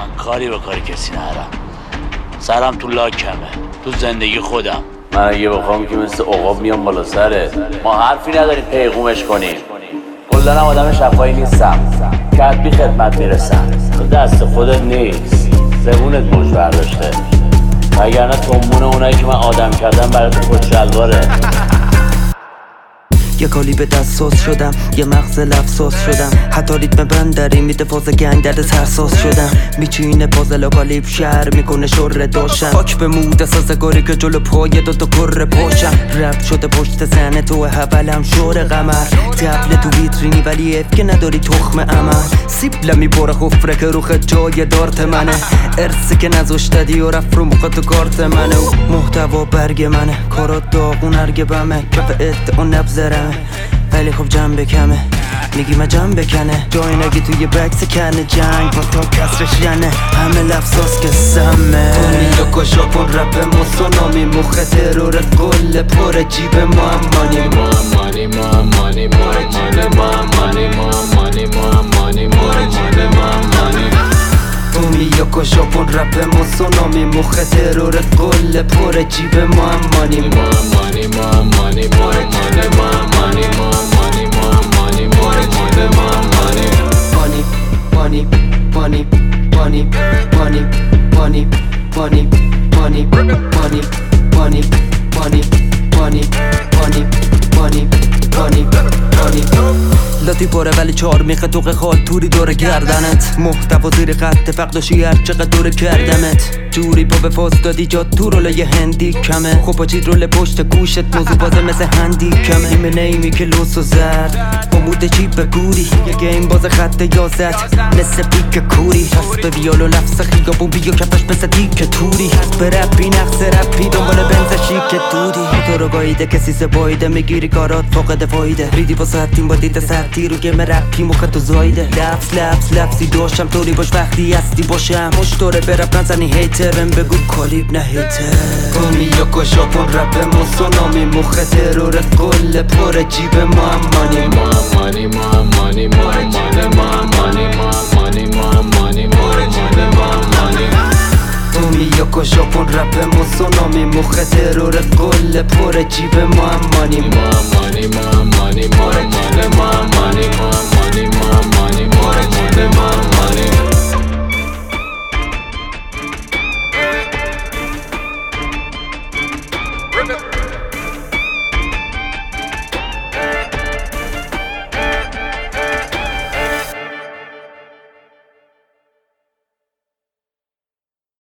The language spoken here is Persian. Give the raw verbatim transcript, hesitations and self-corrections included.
کاری به کاری کسی ندارم. سرم تو لاکمه، تو زندگی خودم. من اگه بخوام که مثل عقاب میام بالا سرت. ما حرفی نداریم پیغومش کنیم. کلا هم آدم شفایی نیستم، کتبی خدمت میرسم. تو دست خودت نیست، زبونت موج برداشته، وگرنه تنبون اونایی که من آدم کردم برای تو خود شلواره. یه کالی به دستاس شدم، یه مغز لفظاس شدم، حتی ریتم بندری میده فاز گنگ درد سرساز شدم. میچینه پازل و کالیب شهر میکنه شر داشتم، خاک به مود سازگاری که جلو پای دوتا کره پاشم. رب شده پشت سنه تو حولم شور قمر، تبل تو ویترینی ولی اف که نداری تخم عمل. سیب لمی باره خفره که رو خد جای دارت منه، ارسی که نزاشتدی و رفت رو مخواد تو کارت منه. محتوا برگ منه، کارات داغون هرگه بمه، کف ات اون نبزرم ولی خب جنبه کمه. میگی من جنبه کنه جای نگی توی بکس کنه، جنگ با تا کسرش ینه، همه لفظاست که سمه. تونی و ژاپن رپ موسونامی، مخ ترور قله پر جیب ما هم مانی ما هم مانی ما هم مانی ما هم مانی ما هم مانی ما هم مانی ما هم مانی ما هم مانی. تومی و ژاپن رپ موسونامی، مخ ترور قله پر جیب ما هم مانی ما هم مانی ما هم مانی ما هم مانی ما هم مانی ما هم مانی ما هم مانی ما هم مانی ما هم مانی. Money, money, money, money, money, money, money, money, money, money, money, money, money, money, money, money. لاتی پاره ولی چار میخه توق خال توری دور گردنت، محتوا زیر خط فقد و شیعر چقدر دور کردمت. جوری با به فاز دادی جا تو رول یه هندی کمه، خب با چید رول پشت گوشت موضوع بازه مثل هندی کمه. نیمه نیمی که لوس و زرد با مود چیپ گوری، یه گیم باز خط یازد مثل پیک کوری. هست به ویال و لفظ خیابون بیا کفش مثل دیک توری، هست به رپی نقص رپی دنبال بنز شیک دودی. تو رو گاییده کسی سبایده میگیری کارات فاقد فایده، ریدی با ساعتیم با دید ساعتی رو گم رپی مخ تو زایده. لفظ لفظ لفظی داشتم طوری باش وقتی هستی باشم، مشتوره برپ نزنی هیترم بگو کالیب نه هیتر. تومی و ژاپن رپ موسونامی، مخ ترور قله پر جیب ما هم مانی ما هم مانی ما هم مانی ما هم مانی ما هم مانی ما هم مانی ما هم مانی ما هم مانی ما هم مانی. تومی و ژاپن رپ موسونامی، مخ ترور قله پر جیب ما هم مانی ما هم مانی ما هم مانی ما هم مانی ما هم مانی ما هم مانی ما هم مانی.